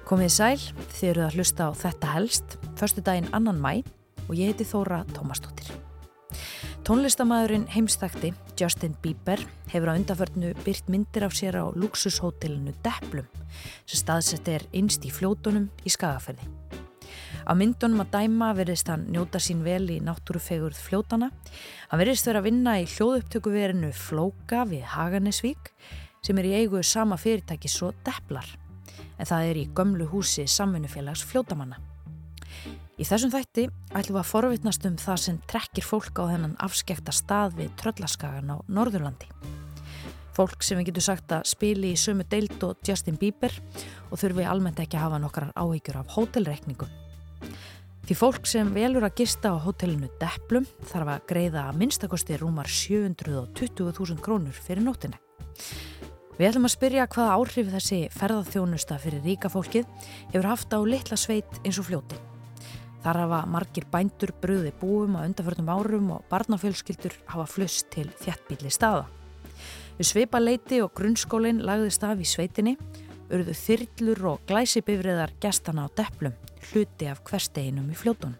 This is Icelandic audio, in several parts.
Komið sæl, þið eruð að hlusta á Þetta helst, föstudaginn 2. maí og ég heiti Þóra Tómasdóttir. Tónlistarmaðurinn heimsþekkti Justin Bieber hefur á undanförnu birt myndir af sér á lúxushótelinu Deplum sem staðsett innst í Fljótunum í Skagafirði. Á myndunum að dæma virðist hann njóta sín vel í náttúrufegurð Fljótana. Hann virðist vera að vinna í hljóðupptökuverinu Flóka við Haganesvík sem í eigu sama fyrirtækis og Deplar. En það í gömlu húsi samvinnufélags fljótamanna. Í þessum þætti ætlum við að forvitnast það sem trekkir fólk á þennan afskekkta stað við Tröllaskagan á Norðurlandi. Fólk sem við getum sagt að spili í sömu deild og Justin Bieber og þurfi almennt ekki að hafa nokkrar áhyggjur af hótelreikningum. Því fólk sem velur að gista á hótelinu Deplum þarf að greiða að minnstakosti rúmar 720.000 krónur fyrir nóttina. Við ætlum að spyrja hvaða áhrif þessi ferðaþjónusta fyrir ríka fólkið hefur haft á litla sveit eins og Fljóti. Þar hafa margir bændur brugðið búum á undanförnum árum og barnafjölskyldur hafa flust til þéttbýlli staða. Við svipaleiti og grunnskólinn lagðist af í sveitinni, urðu þyrlur og glæsibifreiðar gestana á Deplum, hluti af hversdeginum í Fljótunum.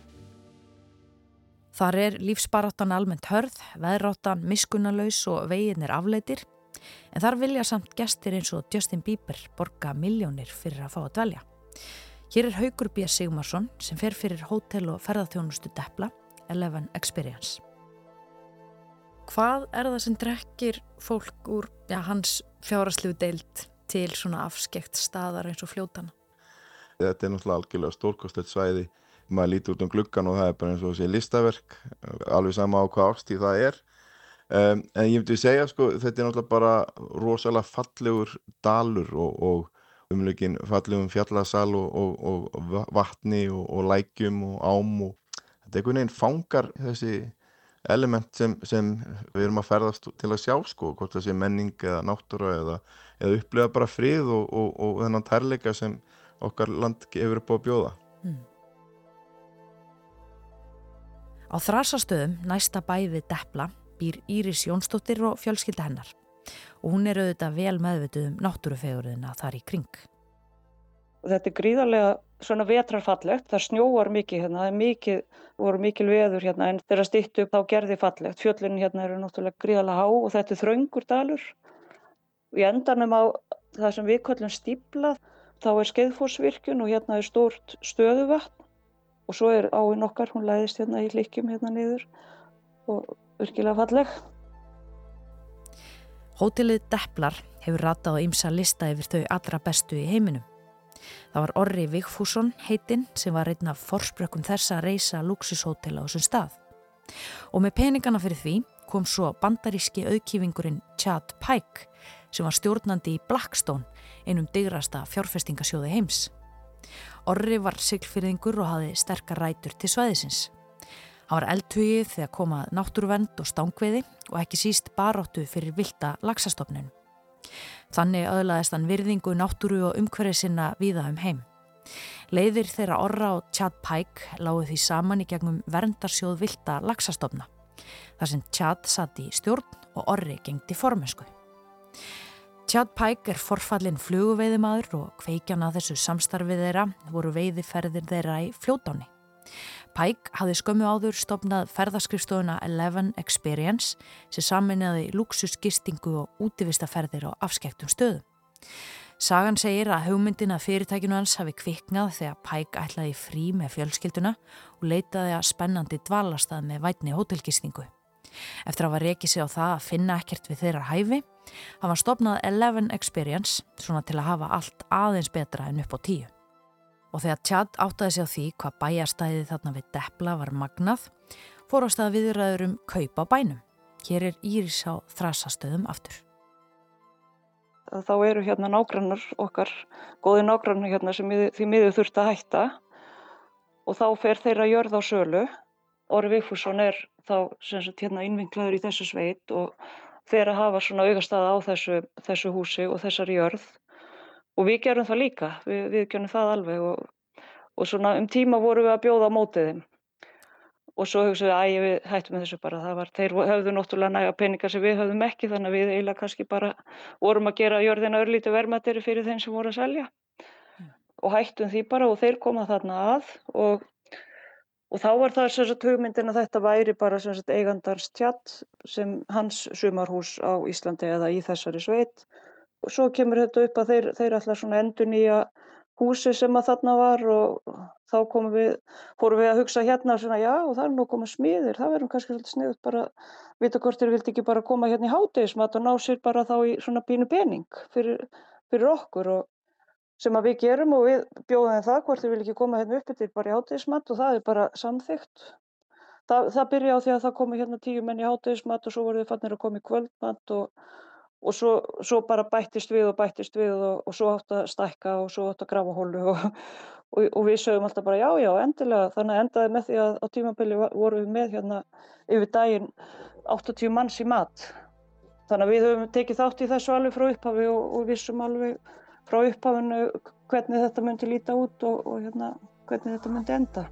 Þar lífsbaráttan almennt hörð, veðráttan miskunnarlaus og vegirnir afleitir. En þar vilja samt gestir eins og Justin Bieber borga milljónir fyrir að fá að dvelja. Hér Haukur B. Sigmarsson sem fer fyrir hótel- og ferðaþjónustu Depla, 11 Experience. Hvað það sem trekkir fólk úr hans fjárhagslegu deild til svona afskekkt staðar eins og Fljótana? Þetta náttúrulega algjörlega stórkostlegt svæði. Maður lítur út gluggann og það bara eins og sé listaverk, alveg sama á hvað árstíð það En ég myndi segja, þetta náttúrulega bara rosalega fallegur dalur og umlukinn fallegum fjallasal og vatni og lækjum og ám og þetta einhvern veginn fangar þessi element sem við erum að ferðast til að sjá, hvort það sé menning eða náttúra eða upplifa bara frið og þennan tærleika sem okkar land hefur upp á að bjóða. Á Þrasastöðum, næsta bæ við Depla, býr Íris Jónsdóttir og fjölskylda hennar og hún auðvitað vel meðvituð náttúrufegurðina þar í kring. Þetta gríðarlega svona vetrarfallegt, það snjóar mikið hérna, voru mikil veður hérna en þegar stytti upp þá gerði fallegt. Fjöllin hérna eru náttúrulega gríðarlega há og þetta þröngur dalur. Í endanum á það sem við köllum stífla, þá Skeiðfossvirkjun og hérna stórt stöðuvatn og svo áin okkar, hún læðist hérna í hlykkjum hérna niður og virkilega falleg. Hótelið Deplar hefur ratað á ýmsa lista yfir þau allra bestu í heiminum. Það var Orri Vigfússon heitinn sem var einn af forsprökkum þess að reisa lúxushótel á þessum stað. Og með peningana fyrir því kom svo bandaríski auðkýfingurinn Chad Pike sem var stjórnandi í Blackstone, einum digrasta fjárfestingasjóði heims. Orri var siglfirðingur og hafði sterkar rætur til svæðisins. Hann var eldhugið þegar kom að náttúruvernd og stangveiði og ekki síst baráttu fyrir villta laxastofninn. Þannig öðlaðist hann virðingu náttúru og umhverfis sinna víða heim. Leiðir þeirra Orra og Chad Pike lágu því saman í gegnum verndarsjóð villta laxastofna, þar sem Chad satt í stjórn og Orri gegndi formennsku. Chad Pike forfallinn fluguveiðimaður og kveikjan að þessu samstarfið þeirra voru veiðiferðir þeirra í Fljótáni. Pike hafði skömmu áður stofnað ferðaskrifstofuna 11 Experience sem sameinaði lúxusgistingu og útivistaferðir á afskekktum stöðum. Sagan segir að hugmyndin að fyrirtækinu hans hafi kviknað þegar Pike ætlaði í frí með fjölskylduna og leitaði að spennandi dvalastað með vænni hótelgistingu. Eftir að hafa rekið sig á það að finna ekkert við þeirra hæfi, hafa stofnað 11 Experience svona til að hafa allt aðeins betra en upp á 10. Og þegar Chad áttaði sig á því hvað bæjarstæðið þarna við Depla var magnað, fór á stað viðræður kaup á bænum. Hér Íris á Þrasastöðum aftur. Þá eru hérna nágrannar okkar, góðir nágrannar hérna sem því miður þurfti að hætta og þá fer þeirra jörð á sölu. Orri Vigfússon þá sem sagt hérna innvinklaður í þessu sveit og fer að hafa svona augastaða á þessu húsi og þessari jörð. Og við gerum það líka, við gerum það alveg og svona tíma vorum við að bjóða á móti þeim. Og svo hugsaði við hættum með þessu bara. Þeir höfðu náttúrulega næga peninga sem við höfðum ekki, þannig að við eiginlega kannski bara vorum að gera jörðina örlítið verðmætari fyrir þeim sem voru að selja. og hættum því bara og þeir koma þarna að og þá var það sem sagt hugmyndin að þetta væri bara sem sagt eigandans Tjald sem hans sumarhús á Íslandi eða í þessari sveit. Og svo kemur þetta upp að þeir ætla svona endurnýja húsið sem að þarna var og þá fórum við að hugsa hérna svona já og það nú koma smiðir, það verður kannski svolítið sniðugt bara vita hvort þeir vildi ekki bara koma hérna í hádegismat og ná sér bara þá í svona pínu pening fyrir okkur og sem að við gerum og við bjóðum þeim það hvort þeir vilja ekki koma hérna upp eftir bara í hádegismat og það bara samþykkt. Það byrja á því að það komu hérna 10 menn í hádegismat og svo voru þeir farnir að koma í kvöldmat og svo bara bættist við og svo átti að stækka og svo átti að grafa holu og við sögum alltaf bara já, endilega. Þannig að endaði með því að á tímabili vorum við með hérna yfir daginn 80 manns í mat. Þannig að við höfum tekið þátt í þessu alveg frá upphafi og vissum alveg frá upphafinu hvernig þetta myndi líta út og hérna hvernig þetta myndi enda.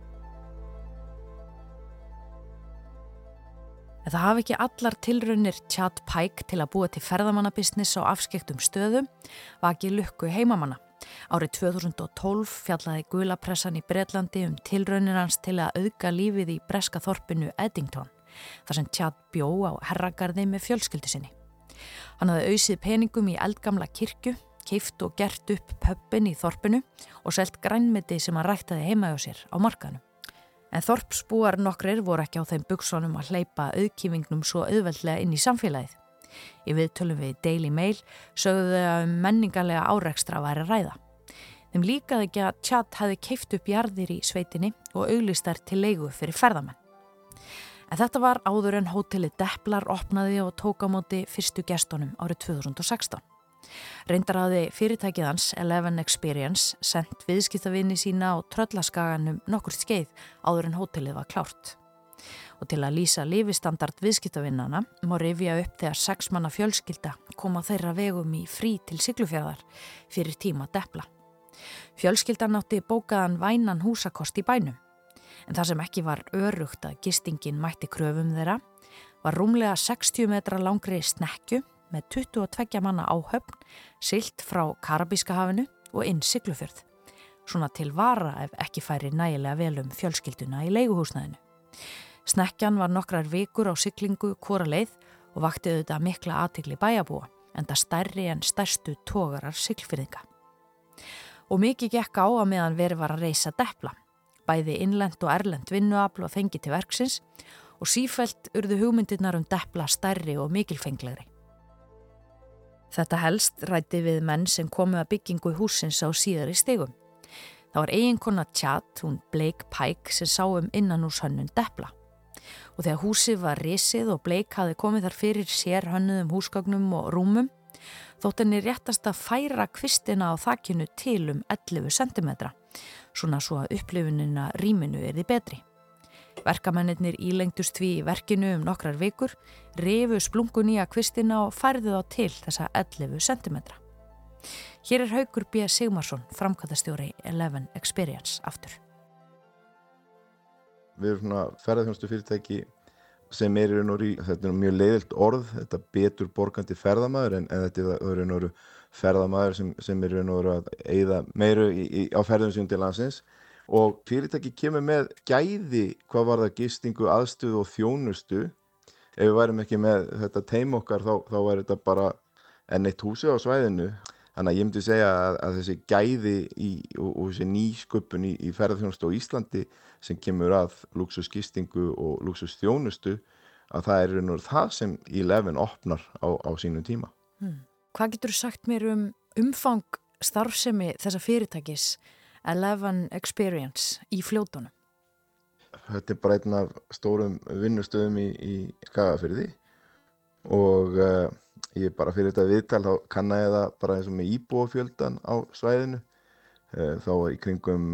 En það hafi ekki allar tilraunir Chad Pike til að búa til ferðamannabusiness á afskekktum stöðum vakið lukku heimamanna. Árið 2012 fjallaði gulapressan í Bretlandi tilraunir hans til að auðga lífið í breska þorpinu Eddington, þar sem Chad bjó á herragarði með fjölskyldu sinni. Hann hafði ausið peningum í eldgamla kirkju, keypt og gert upp pöbbin í þorpinu og selt grænmeti sem hann ræktaði heima hjá sér á markaðnum. En þorpsbúar nokkrir voru ekki á þeim buxunum að hleypa auðkýfingnum svo auðveldlega inn í samfélagið. Í viðtölum við Daily Mail sögðu þau að menningarlega árekstra væri að ræða. Þeim líkaði ekki að Chad hefði keypt upp jarðir í sveitinni og auglýstar til leigu fyrir ferðamenn. En þetta var áður en hótelið Deplar opnaði og tók á móti fyrstu gestunum árið 2016. Reyndar hafði fyrirtækið hans, 11 Experience, sent viðskiptavini sína á Tröllaskaganum nokkurt skeið áður en hótelið var klárt. Og til að lýsa lífistandard viðskiptavinnana má rifja upp þegar 6 manna fjölskylda kom á þeirra vegum í frí til Siglufjarðar fyrir tíma Depla. Fjölskyldan átti bókaðan vænan húsakost í bænum, en það sem ekki var öruggt að gistingin mætti kröfum þeirra var rúmlega 60 metra langri snekkju með 22 manna áhöfn, siglt frá Karabíska hafinu og inn Siglufjörð. Svona til vara ef ekki færi nægilega vel fjölskylduna í leiguhúsnæðinu. Snekkjan var nokkrar vikur á siglingu hvora leið og vakti auðvitað mikla athygli bæjarbúa, enda stærri en stærstu togarar Siglfirðinga. Og mikið gekk á að meðan verið var að reisa Depla. Bæði innlent og erlent vinnuafl og fengi til verksins og sífellt urðu hugmyndirnar Depla stærri og mikilfenglegri. Þetta helst ræddi við menn sem komu að byggingu hússins á síðari stigum. Það var eiginkona Chad, hún Blake Pike, sem sá innanhúshönnun Depla. Og þegar húsið var risið og Blake hafði komið þar fyrir sér hönnuðum húsgögnum og rúmum, þótt henni réttast að færa kvistina á þakinu til 11 cm, svona svo að upplifunina rýminu yrði betri. Verkamennirnir ílengdust því í verkinu nokkrar vikur, rifu splungun í að kvistina og færðu þá til þessa 11 cm. Hér er Haukur B. Sigmarsson, framkvæmdastjóri 11 Experience aftur. Við erum svona ferðaþjónustu fyrirtæki sem þetta mjög leiðilt orð, þetta betur borgandi ferðamaður en þetta er ferðamaður sem að eyða meiru á ferðum sínum til landsins. Og fyrirtæki kemur með gæði hvað varðar gistingu, aðstöðu og þjónustu. Ef við værum ekki með þetta teim okkar þá væri þetta bara enn eitt húsi á svæðinu. Þannig að ég myndi segja að þessi gæði og þessi nýsköpun í ferðaþjónustu á Íslandi sem kemur að lúxusgistingu og lúxusþjónustu, að það er það sem 11 opnar á sínum tíma. Hvað getur þú sagt mér umfang starfsemi þessa fyrirtækis 11 Experience í Fljótunum? Þetta er bara einn af stórum vinnustöðum í Skagafirði og ég bara fyrir þetta viðtal þá kannaði það bara eins og með íbúafjöldan á svæðinu. Þá í kringum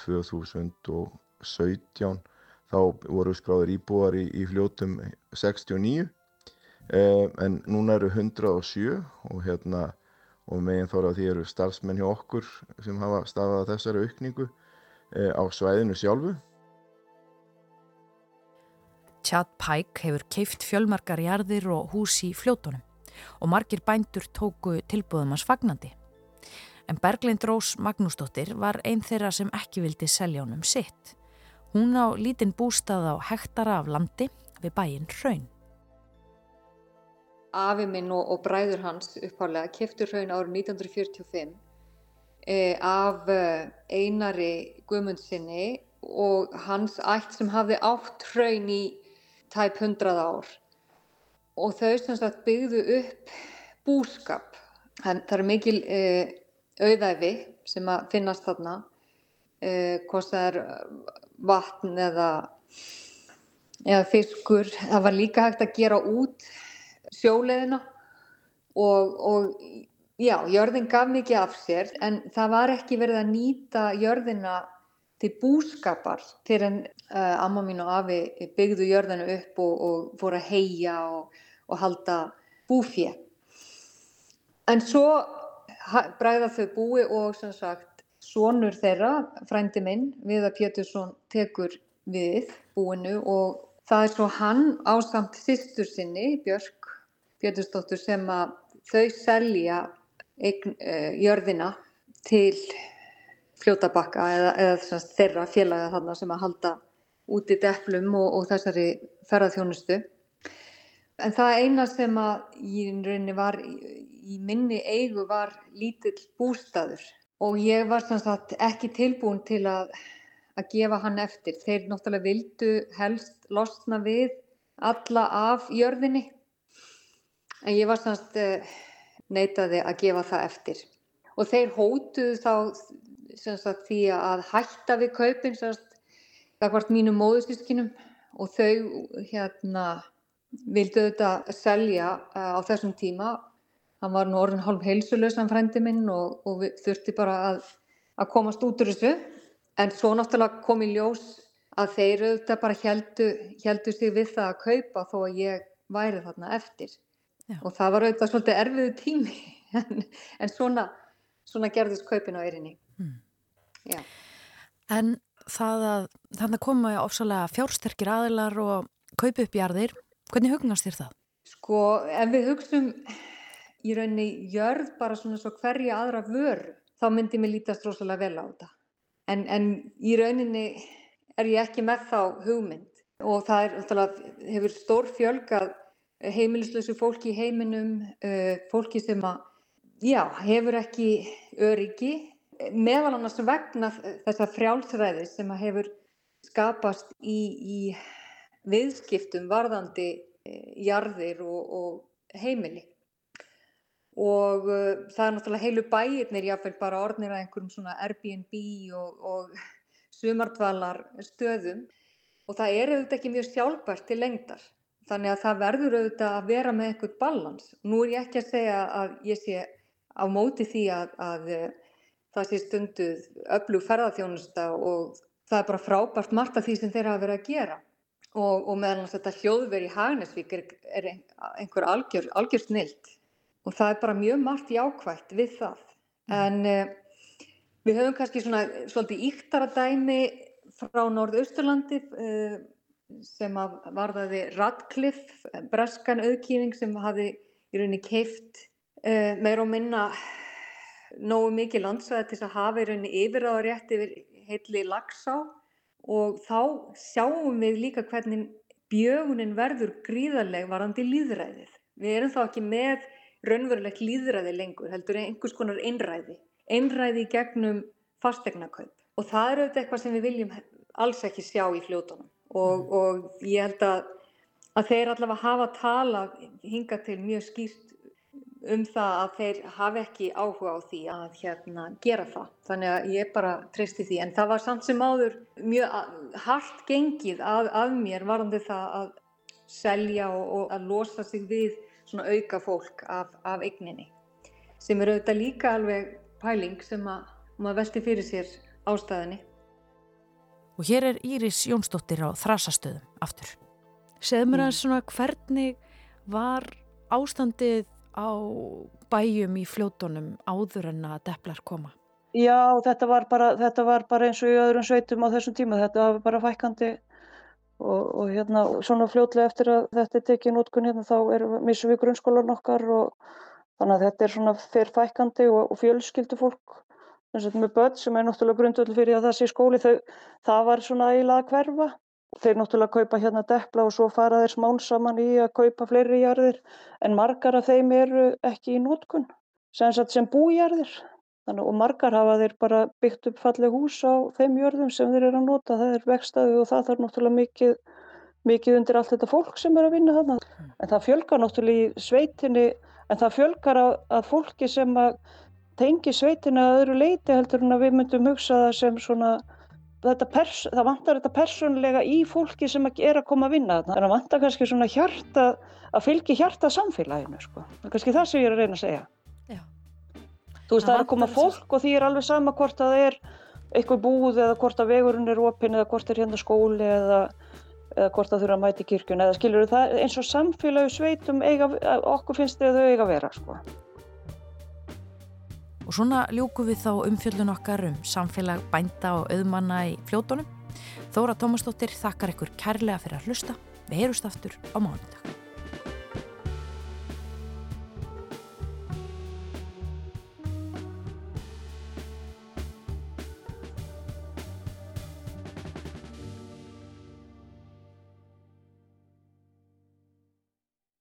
2017 þá voru skráðir íbúar í Fljótum 69 en núna eru 107 og megin þóra því eru starfsmenn hjá okkur sem hafa stafað þessari aukningu á svæðinu sjálfu. Chad Pike hefur keypt fjölmargar jarðir og hús í Fljótunum og margir bændur tóku tilboðum hans fagnandi. En Berglind Rós Magnúsdóttir var ein þeirra sem ekki vildi selja honum sitt. Hún á lítinn bústað á hektara af landi við bæinn Hraun. Afi minn og bræður hans upphaflega keyptu Hraun árið 1945 af Einari Guðmundsinni og hans ætt sem hafði átt Hraun í tæp 100 ár. Og þau sem sagt byggðu upp búskap. Það er mikil auðæfi sem að finnast þarna, hvort það vatn eða fiskur. Það var líka hægt að gera út sjóleiðina og já, jörðin gaf mikið af sér en það var ekki verið að nýta jörðina til búskapar fyrir en amma mín og afi byggðu jörðina upp og fóru að heyja og halda búfé. En svo bregða þau búi og sem sagt sonur þeirra, frændi minn, Viðar Pétursson, tekur við búinu og það er svo hann ásamt systur sinni, Björk Pétursdóttur, sem að þau selja jörðina til Fljótabakka eða þeirra félaga þarna sem að halda úti deplum og þessari ferðaþjónustu. En það eina sem að í rauninni var í minni eigu var lítill bústaður og ég var sem sagt ekki tilbúin til að gefa hann eftir. Þeir náttúrulega vildu helst losna við alla af jörðinni en ég var sem sagt neitaði að gefa það eftir. Og þeir hótuðu þá sem sagt því að hætta við kaupin sem sagt gagnvart mínum móðursystkinum og þau vildu þetta selja á þessum tíma. Hann var nú orðinn hálf heilsulaus hann frændi minn og við þurfti bara að komast út úr þessu. En svo náttúrulega kom í ljós að þeir auðvitað bara héldu sig við það að kaupa þó að ég væri þarna eftir. Já. Og það var auðvitað svolítið erfiður tími en svona gerðist kaupin á Eyrinni. Já. En það að þarna koma ofsalega fjársterkir aðilar og kaupa upp jarðir, hvernig hugnast þér það? Sko, ef við hugsum í rauninni jörð bara svona svo hverja aðra vöru, þá myndi mér lítast rosalega vel á þetta. En í rauninni er ég ekki með þá hugmynd og það hefur stór fjölgað heimilislausu fólki í heiminum, fólki sem hefur ekki öryggi, meðal annars vegna þessa frjálsræðis sem hefur skapast í viðskiptum varðandi jarðir og heimili. Og það náttúrulega heilu bæirnir jafnvel bara orðnir að einhverjum svona Airbnb og sumardvalar stöðum og það auðvitað ekki mjög sjálfbært til lengdar. Þannig að það verður auðvitað að vera með einhvern balans. Nú er ég ekki að segja að ég sé á móti því að það sé stunduð öflug ferðaþjónusta og það er bara frábært margt af því sem þeir hafa verið að gera. Og meðal annars þetta hljóðver í Hagnesvík er einhver algjör snilld. Og það er bara mjög margt jákvætt við það. En við höfum kannski svolítið ýktara dæmi frá Norðausturlandi sem varðaði Radcliffe, breskan auðkýfing sem hafði í rauninni keypt meira og minna nógu mikið landsvæði til þess að hafa í rauninni yfirráðarétt yfir heilli Laxá og þá sjáum við líka hvernig bjögunin verður gríðarleg varðandi lýðræðið. Við erum þá ekki með raunverulegt lýðræði lengur, heldur einhvers konar einræði í gegnum fasteignakaup. Og það er auðvitað eitthvað sem við viljum alls ekki sjá í Fljótunum. Og ég held að þeir allavega hafa talað hingað til mjög skýrt það að þeir hafi ekki áhuga á því að gera það. Þannig að ég bara treysti því. En það var samt sem áður mjög hart gengið að mér varðandi það að selja og að losa sig við svona auka fólk af eigninni sem er auðvitað líka alveg pæling sem að maður velti fyrir sér ástæðunni. Og hér er Íris Jónsdóttir á Þrasastöðum aftur. Segðu mér aðeins svona hvernig var ástandið á bæjum í Fljótunum áður en að deplar koma? Já, þetta var bara eins og í öðrum sveitum á þessum tíma, þetta var bara fækkandi og svona fljótlega eftir að þetta er tekið í notkun þá missum við grunnskólan okkar og Þannig að þetta svona fer fækkandi og fjölskyldufólk með börn sem náttúrulega grundvöllur fyrir að það sé skóli, það var svona eiginlega að hverfa. Þeir náttúrulega kaupa hérna depla og svo fara þeir smán saman í að kaupa fleiri jarðir en margar af þeim eru ekki í notkun, sem bújarðir. Og margar hafa þeir bara byggt upp falleg hús á þeim jörðum sem þeir eru að nota. Það er vegstæði og það þarf náttúrulega mikið undir allt þetta fólk sem er að vinna þarna. En það fjölgar náttúrulega í sveitinni, en það fjölgar að fólki sem að tengi sveitina að öðru leyti heldur en að við myndum hugsa það sem svona, það vantar þetta persónulega í fólki sem er að koma að vinna þarna. En það vantar kannski svona hjarta, að fylgi hjarta samfélaginu, sko. Það er kannski það sem ég er að reyna að segja. Já. Þú veist, það er að koma fólk og því er alveg sama hvort það er eitthvað búð eða hvort að vegurinn er opinn eða hvort er hérna skóli eða hvort það þurfa að mæta í kirkjuna eða skilur það eins og samfélagi sveitum okkur finnst þau eiga að vera, sko. Og svona ljúkum við þá umfjöllun okkar samfélag bænda og auðmanna í Fljótunum. Þóra Tómasdóttir þakkar ykkur kærlega fyrir að hlusta. Við heyrumst aftur á mánudag.